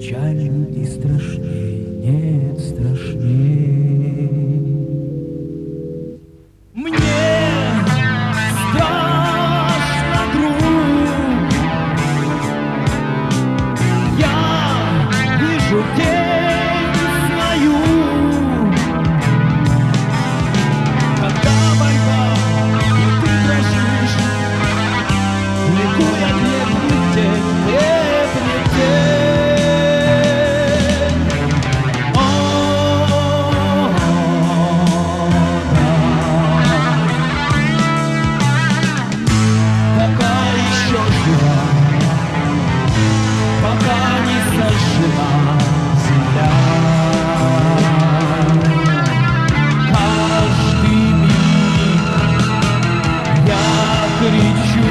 Печалью и страшней нет страшней. Мне страшно, друг, я вижу тень свою, когда борьба, и ты дрожишь, ликуя крепнет тень, крепнет тень. Пока не сожжена земля, каждый миг я кричу: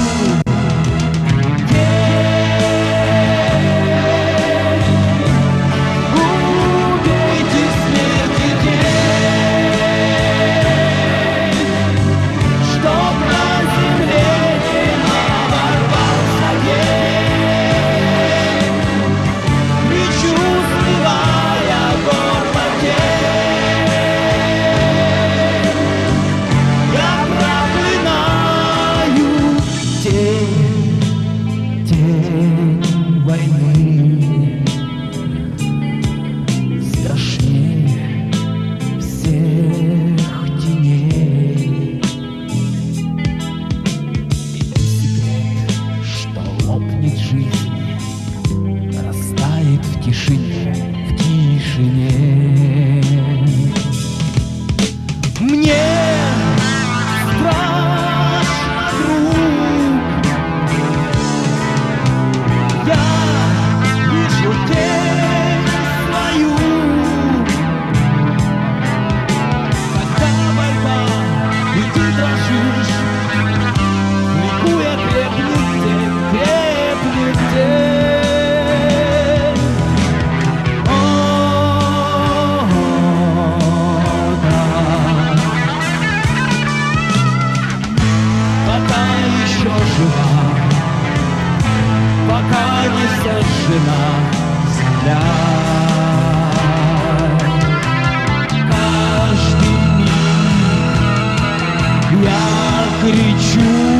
убейте смерти день, чтоб на земле не оборвался день. Чувствуя горло тень, я проклинаю тень, тень войны. Страшнее всех теней. И секрет, что лопнет жизнь, растает в тишине, в тишине. Мне страшно, друг, я вижу тень свою, когда борьба, и ты дрожишь, ликуя крепнет тень, крепнет тень. Пока не сожжена земля, каждый миг я кричу.